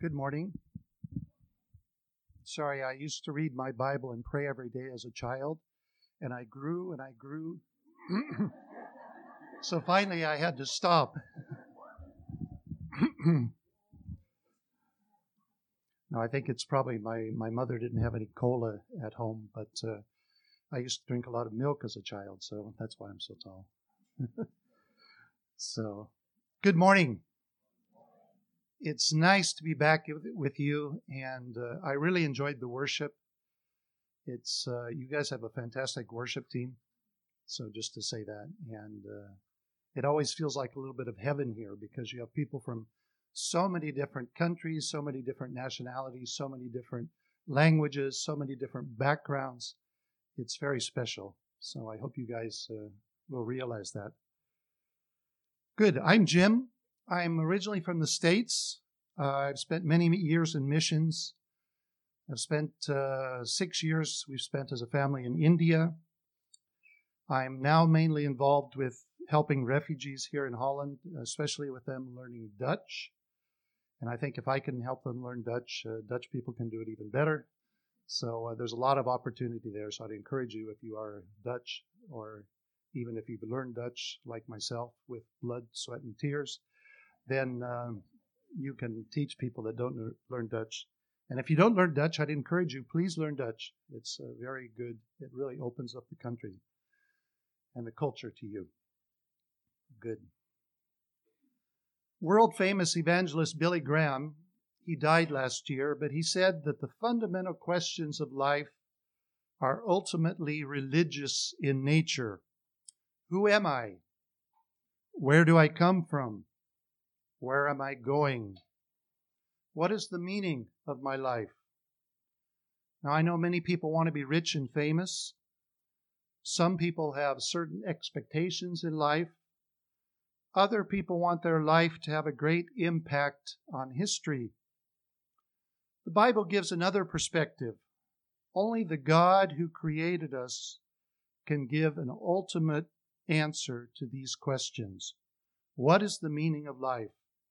Good morning. Sorry, I used to read my Bible and pray every day as a child, and I grew and I grew. So finally I had to stop. No, I think it's probably my mother didn't have any cola at home, but I used to drink a lot of milk as a child, so that's why I'm so tall. So, good morning. It's nice to be back with you, and I really enjoyed the worship. It's you guys have a fantastic worship team, so just to say that. And it always feels like a little bit of heaven here because you have people from so many different countries, so many different nationalities, so many different languages, so many different backgrounds. It's very special. So I hope you guys will realize that. Good. I'm Jim. I'm originally from the States. I've spent many years in missions. I've spent 6 years we've spent as a family in India. I'm now mainly involved with helping refugees here in Holland, especially with them learning Dutch. And I think if I can help them learn Dutch, Dutch people can do it even better. So there's a lot of opportunity there. So I'd encourage you, if you are Dutch, or even if you've learned Dutch like myself with blood, sweat, and tears, then you can teach people that don't learn Dutch. And if you don't learn Dutch, I'd encourage you, please learn Dutch. It's very good. It really opens up the country and the culture to you. Good. World famous evangelist Billy Graham, he died last year, but he said that the fundamental questions of life are ultimately religious in nature. Who am I? Where do I come from? Where am I going? What is the meaning of my life? Now, I know many people want to be rich and famous. Some people have certain expectations in life. Other people want their life to have a great impact on history. The Bible gives another perspective. Only the God who created us can give an ultimate answer to these questions. What is the meaning of life?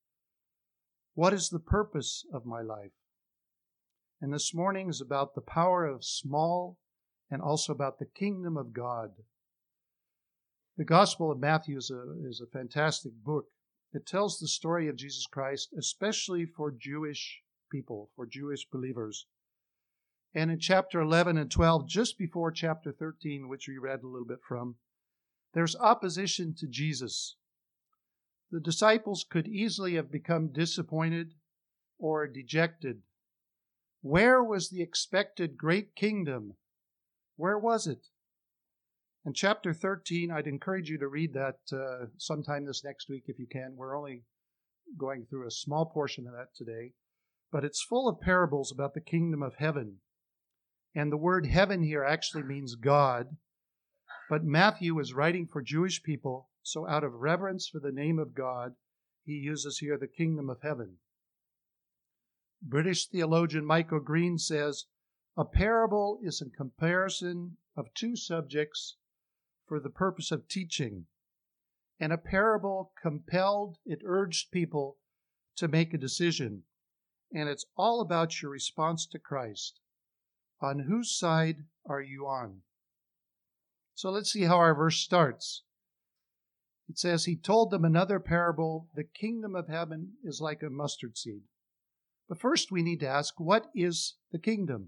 What is the purpose of my life? And this morning is about the power of small and also about the kingdom of God. The Gospel of Matthew is a fantastic book. It tells the story of Jesus Christ, especially for Jewish people, for Jewish believers. And in chapter 11 and 12, just before chapter 13, which we read a little bit from, there's opposition to Jesus. The disciples could easily have become disappointed or dejected. Where was the expected great kingdom? Where was it? And chapter 13, I'd encourage you to read that sometime this next week if you can. We're only going through a small portion of that today. But it's full of parables about the kingdom of heaven. And the word heaven here actually means God. But Matthew is writing for Jewish people, so out of reverence for the name of God, he uses here the kingdom of heaven. British theologian Michael Green says, a parable is a comparison of two subjects for the purpose of teaching. And a parable it urged people to make a decision. And it's all about your response to Christ. On whose side are you on? So let's see how our verse starts. It says, he told them another parable. The kingdom of heaven is like a mustard seed. But first we need to ask, what is the kingdom?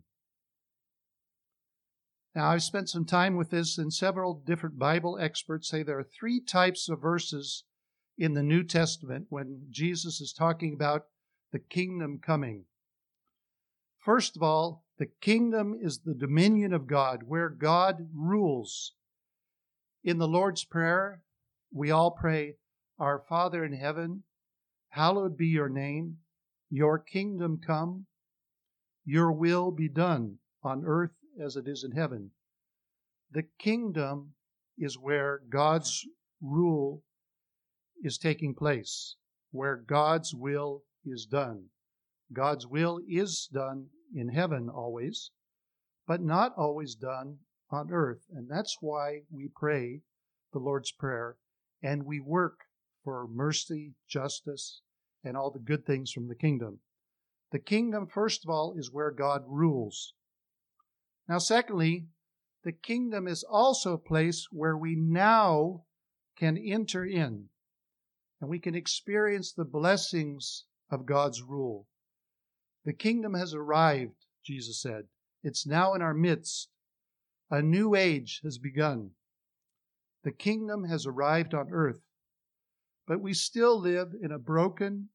Now, I've spent some time with this, and several different Bible experts say there are three types of verses in the New Testament when Jesus is talking about the kingdom coming. First of all, the kingdom is the dominion of God, where God rules. In the Lord's Prayer, we all pray, Our Father in heaven, hallowed be your name, your kingdom come, your will be done on earth as it is in heaven. The kingdom is where God's rule is taking place, where God's will is done. God's will is done in heaven always, but not always done on earth. And that's why we pray the Lord's Prayer and we work for mercy, justice, and all the good things from the kingdom. The kingdom, first of all, is where God rules. Now, secondly, the kingdom is also a place where we now can enter in, and we can experience the blessings of God's rule. The kingdom has arrived, Jesus said. It's now in our midst. A new age has begun. The kingdom has arrived on earth, but we still live in a broken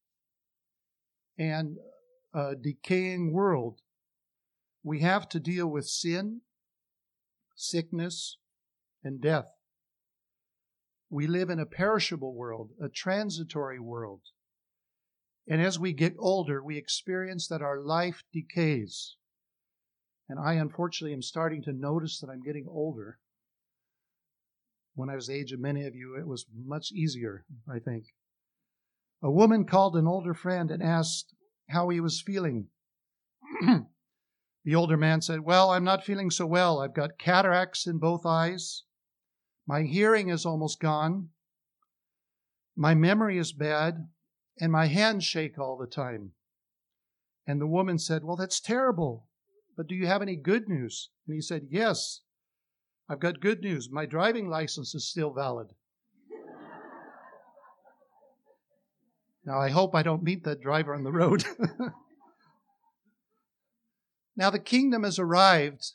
and decaying world. We have to deal with sin, sickness, and death. We live in a perishable world, a transitory world. And as we get older, we experience that our life decays. And I, unfortunately, am starting to notice that I'm getting older. When I was the age of many of you, it was much easier, I think. A woman called an older friend and asked how he was feeling. The older man said, "Well, I'm not feeling so well. I've got cataracts in both eyes. My hearing is almost gone. My memory is bad, and my hands shake all the time." And the woman said, "Well, that's terrible, but do you have any good news?" And he said, "Yes, I've got good news. My driving license is still valid." Now, I hope I don't meet that driver on the road. Now, the kingdom has arrived,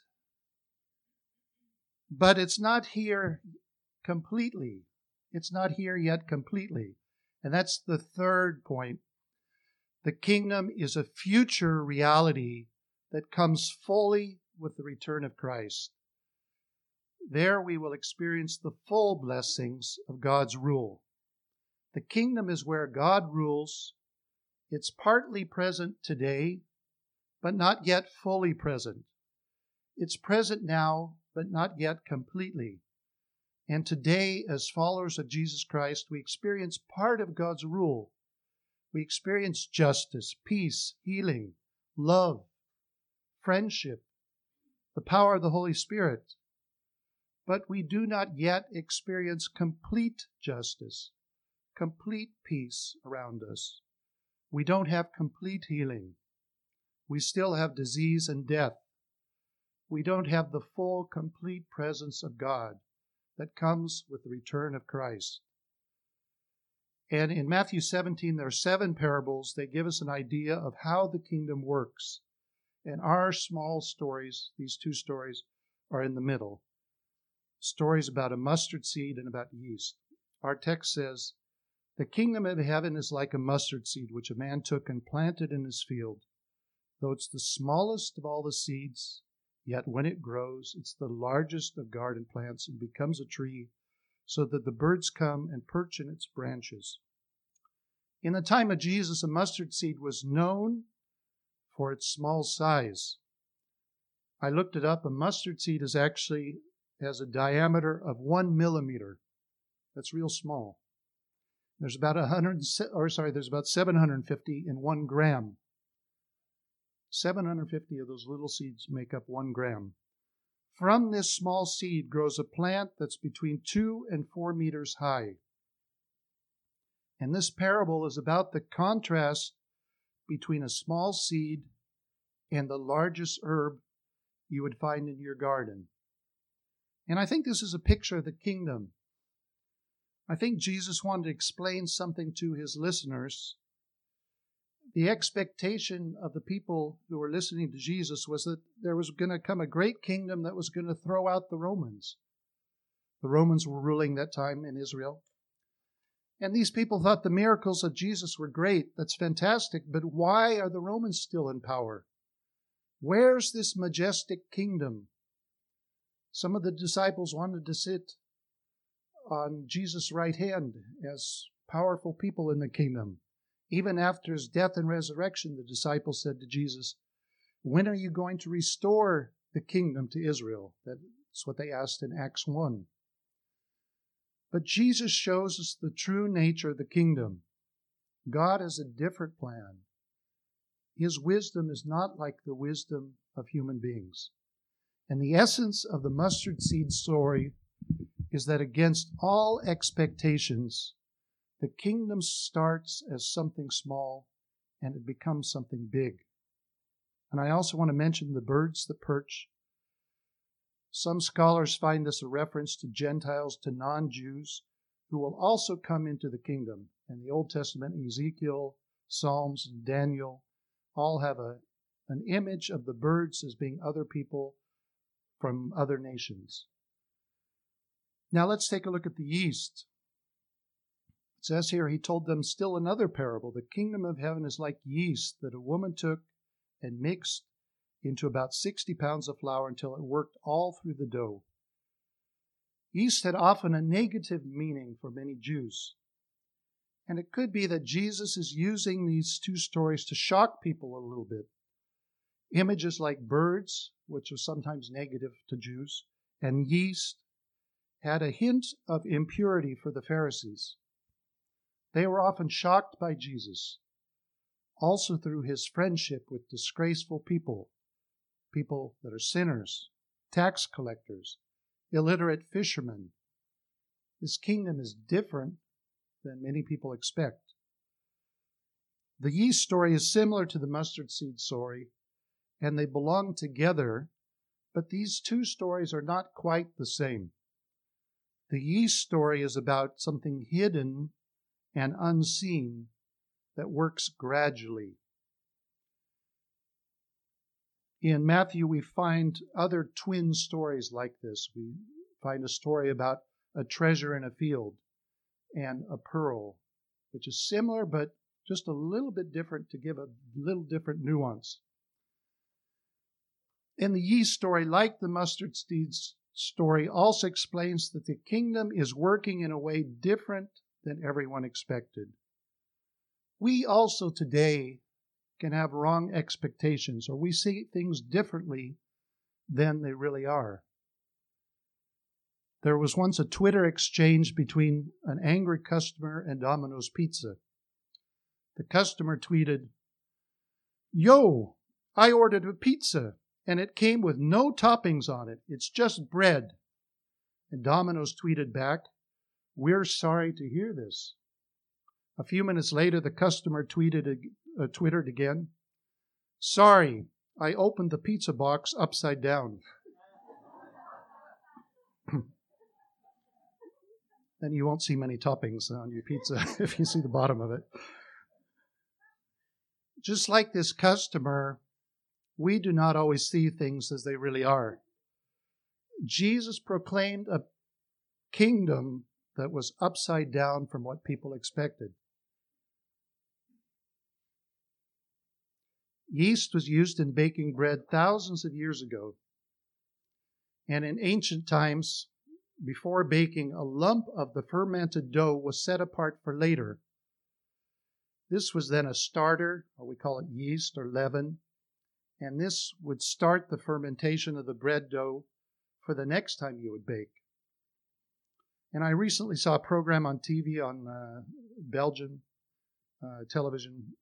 but it's not here completely. It's not here yet completely. And that's the third point. The kingdom is a future reality that comes fully with the return of Christ. There we will experience the full blessings of God's rule. The kingdom is where God rules. It's partly present today, but not yet fully present. It's present now, but not yet completely. And today, as followers of Jesus Christ, we experience part of God's rule. We experience justice, peace, healing, love, friendship, the power of the Holy Spirit. But we do not yet experience complete justice, complete peace around us. We don't have complete healing. We still have disease and death. We don't have the full, complete presence of God that comes with the return of Christ. And in Matthew 17, there are 7 parables. They give us an idea of how the kingdom works. And our small stories, these 2 stories, are in the middle. Stories about a mustard seed and about yeast. Our text says, "The kingdom of heaven is like a mustard seed, which a man took and planted in his field. Though it's the smallest of all the seeds, yet when it grows, it's the largest of garden plants and becomes a tree, so that the birds come and perch in its branches." In the time of Jesus, a mustard seed was known for its small size. I looked it up. A mustard seed has a diameter of 1 millimeter. That's real small. There's about 750 in 1 gram. 750 of those little seeds make up 1 gram. From this small seed grows a plant that's between 2 and 4 meters high. And this parable is about the contrast between a small seed and the largest herb you would find in your garden. And I think this is a picture of the kingdom. I think Jesus wanted to explain something to his listeners. The expectation of the people who were listening to Jesus was that there was going to come a great kingdom that was going to throw out the Romans. The Romans were ruling that time in Israel. And these people thought the miracles of Jesus were great. That's fantastic. But why are the Romans still in power? Where's this majestic kingdom? Some of the disciples wanted to sit on Jesus' right hand as powerful people in the kingdom. Even after his death and resurrection, the disciples said to Jesus, "When are you going to restore the kingdom to Israel?" That's what they asked in Acts 1. But Jesus shows us the true nature of the kingdom. God has a different plan. His wisdom is not like the wisdom of human beings. And the essence of the mustard seed story is that against all expectations, the kingdom starts as something small and it becomes something big. And I also want to mention the birds that perch. Some scholars find this a reference to Gentiles, to non-Jews, who will also come into the kingdom. In the Old Testament, Ezekiel, Psalms, and Daniel all have an image of the birds as being other people from other nations. Now let's take a look at the yeast. It says here, he told them still another parable. The kingdom of heaven is like yeast that a woman took and mixed into about 60 pounds of flour until it worked all through the dough. Yeast had often a negative meaning for many Jews. And it could be that Jesus is using these two stories to shock people a little bit. Images like birds, which was sometimes negative to Jews, and yeast had a hint of impurity for the Pharisees. They were often shocked by Jesus, also through his friendship with disgraceful people, people that are sinners, tax collectors, illiterate fishermen. His kingdom is different than many people expect. The yeast story is similar to the mustard seed story, and they belong together, but these two stories are not quite the same. The yeast story is about something hidden and unseen that works gradually. In Matthew, we find other twin stories like this. We find a story about a treasure in a field and a pearl, which is similar but just a little bit different to give a little different nuance. And the yeast story, like the mustard seeds story, also explains that the kingdom is working in a way different than everyone expected. We also today can have wrong expectations, or we see things differently than they really are. There was once a Twitter exchange between an angry customer and Domino's Pizza. The customer tweeted, "Yo, I ordered a pizza and it came with no toppings on it. It's just bread." And Domino's tweeted back, "We're sorry to hear this." A few minutes later, the customer twittered again, "Sorry, I opened the pizza box upside down." Then you won't see many toppings on your pizza if you see the bottom of it. Just like this customer, we do not always see things as they really are. Jesus proclaimed a kingdom that was upside down from what people expected. Yeast was used in baking bread thousands of years ago. And in ancient times, before baking, a lump of the fermented dough was set apart for later. This was then a starter, or we call it yeast or leaven, and this would start the fermentation of the bread dough for the next time you would bake. And I recently saw a program on TV on Belgian television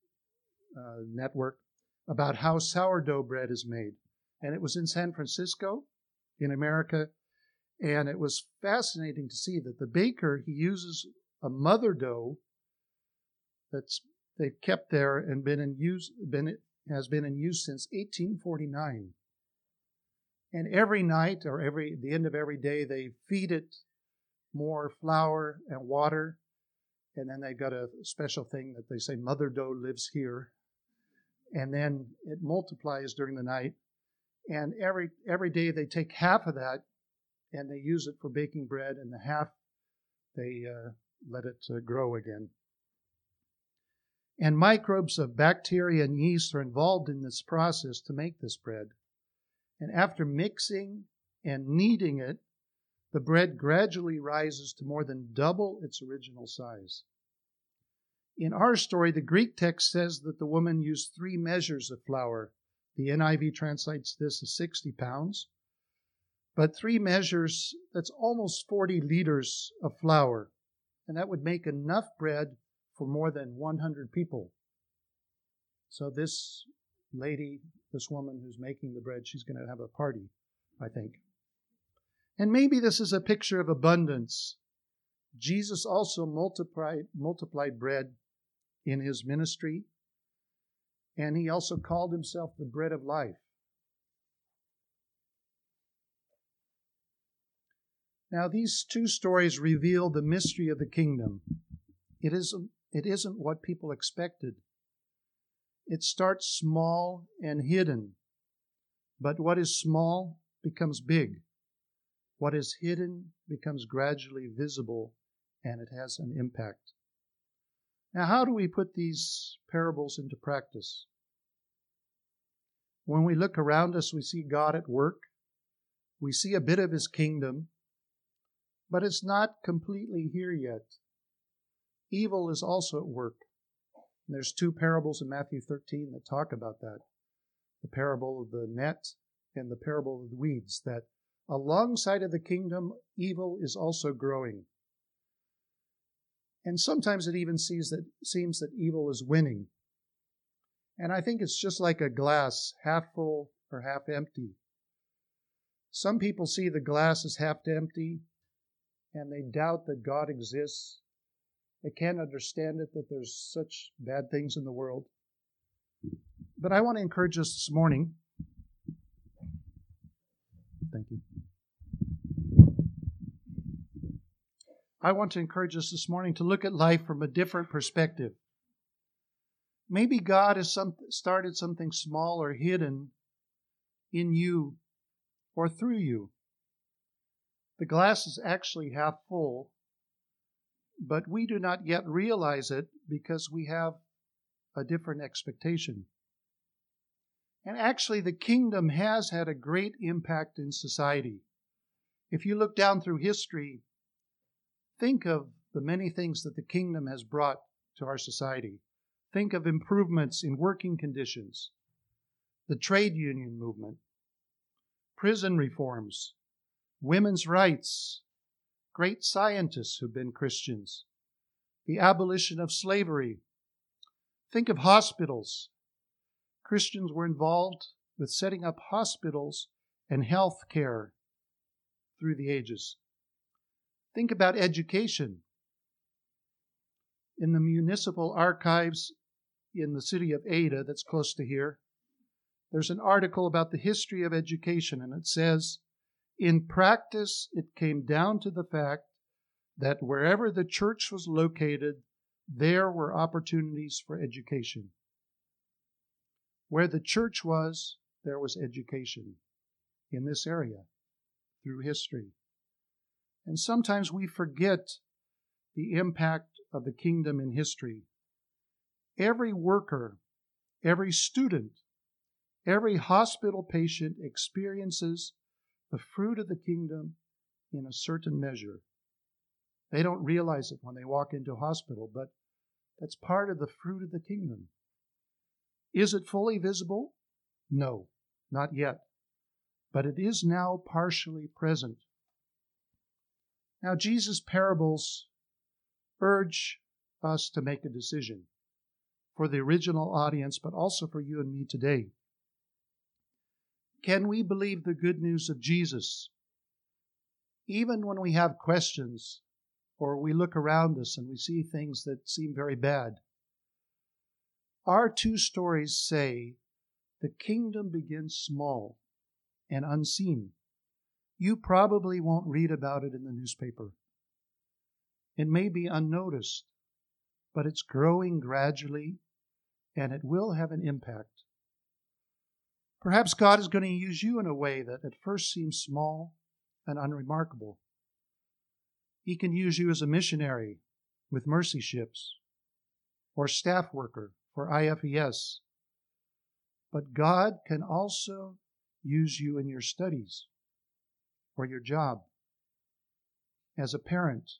network about how sourdough bread is made. And it was in San Francisco, in America, and it was fascinating to see that the baker, he uses a mother dough that's they've kept there and has been in use since 1849. And every night or the end of every day, they feed it more flour and water, and then they've got a special thing that they say mother dough lives here, and then it multiplies during the night. And every day they take half of that and they use it for baking bread, and the half they let it grow again. And microbes of bacteria and yeast are involved in this process to make this bread. And after mixing and kneading it, the bread gradually rises to more than double its original size. In our story, the Greek text says that the woman used 3 measures of flour. The NIV translates this as 60 pounds. But 3 measures, that's almost 40 liters of flour. And that would make enough bread for more than 100 people. So this lady, this woman who's making the bread, she's going to have a party, I think. And maybe this is a picture of abundance. Jesus also multiplied bread in his ministry. And he also called himself the bread of life. Now, these two stories reveal the mystery of the kingdom. It isn't what people expected. It starts small and hidden. But what is small becomes big. What is hidden becomes gradually visible, and it has an impact. Now, how do we put these parables into practice? When we look around us, we see God at work. We see a bit of his kingdom, but it's not completely here yet. Evil is also at work. And there's two parables in Matthew 13 that talk about that. The parable of the net and the parable of the weeds, that alongside of the kingdom, evil is also growing. And sometimes it even seems that evil is winning. And I think it's just like a glass, half full or half empty. Some people see the glass as half empty, and they doubt that God exists. They can't understand it, that there's such bad things in the world. But I want to encourage us this morning. Thank you. I want to encourage us this morning to look at life from a different perspective. Maybe God has started something small or hidden in you or through you. The glass is actually half full, but we do not yet realize it because we have a different expectation. And actually, the kingdom has had a great impact in society. If you look down through history, think of the many things that the kingdom has brought to our society. Think of improvements in working conditions, the trade union movement, prison reforms, women's rights, great scientists who've been Christians, the abolition of slavery. Think of hospitals. Christians were involved with setting up hospitals and health care through the ages. Think about education. In the municipal archives in the city of Ada, that's close to here, there's an article about the history of education, and it says, in practice, it came down to the fact that wherever the church was located, there were opportunities for education. Where the church was, there was education in this area through history. And sometimes we forget the impact of the kingdom in history. Every worker, every student, every hospital patient experiences the fruit of the kingdom in a certain measure. They don't realize it when they walk into a hospital, but that's part of the fruit of the kingdom. Is it fully visible? No, not yet. But it is now partially present. Now, Jesus' parables urge us to make a decision for the original audience, but also for you and me today. Can we believe the good news of Jesus even when we have questions or we look around us and we see things that seem very bad? Our two stories say the kingdom begins small and unseen. You probably won't read about it in the newspaper. It may be unnoticed, but it's growing gradually, and it will have an impact. Perhaps God is going to use you in a way that at first seems small and unremarkable. He can use you as a missionary with mercy ships or staff worker for IFES. But God can also use you in your studies or your job, as a parent.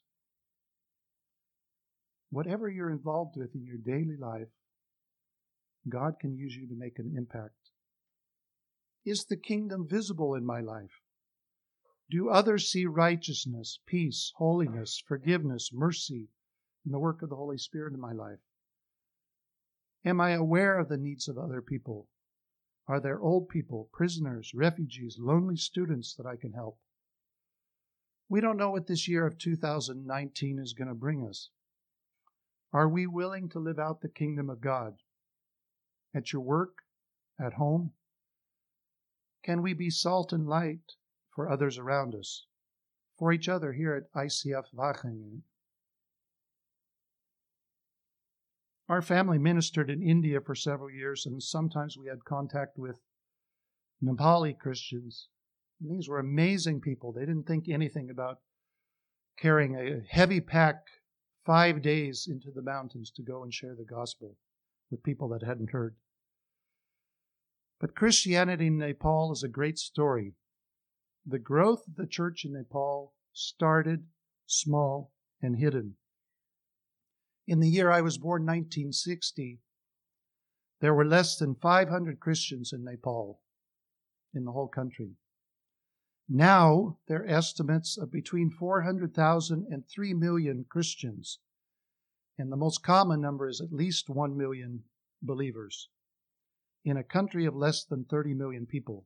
Whatever you're involved with in your daily life, God can use you to make an impact. Is the kingdom visible in my life? Do others see righteousness, peace, holiness, forgiveness, mercy, and the work of the Holy Spirit in my life? Am I aware of the needs of other people? Are there old people, prisoners, refugees, lonely students that I can help? We don't know what this year of 2019 is going to bring us. Are we willing to live out the kingdom of God? at your work, at home? Can we be salt and light for others around us, for each other here at ICF Wageningen? Our family ministered in India for several years, and sometimes we had contact with Nepali Christians. And these were amazing people. They didn't think anything about carrying a heavy pack 5 days into the mountains to go and share the gospel with people that hadn't heard. But Christianity in Nepal is a great story. The growth of the church in Nepal started small and hidden. In the year I was born, 1960, there were less than 500 Christians in Nepal, in the whole country. Now, there are estimates of between 400,000 and 3 million Christians, and the most common number is at least 1 million believers in a country of less than 30 million people.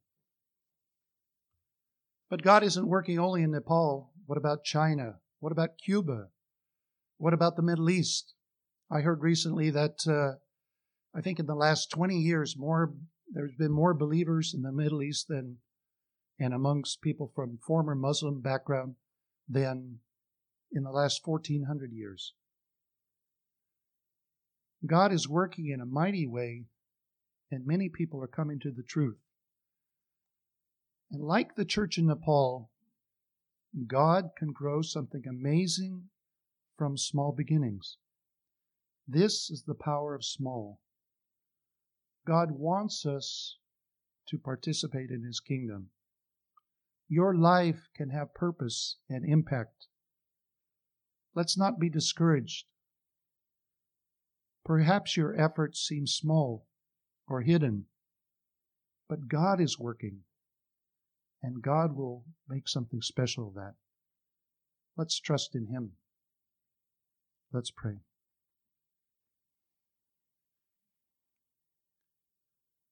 But God isn't working only in Nepal. What about China? What about Cuba? What about the Middle East? I heard recently that I think in the last 20 years, there's been more believers in the Middle East and amongst people from former Muslim background than in the last 1,400 years. God is working in a mighty way, and many people are coming to the truth. And like the church in Nepal, God can grow something amazing from small beginnings. This is the power of small. God wants us to participate in His kingdom. Your life can have purpose and impact. Let's not be discouraged. Perhaps your efforts seem small or hidden, but God is working, and God will make something special of that. Let's trust in Him. Let's pray.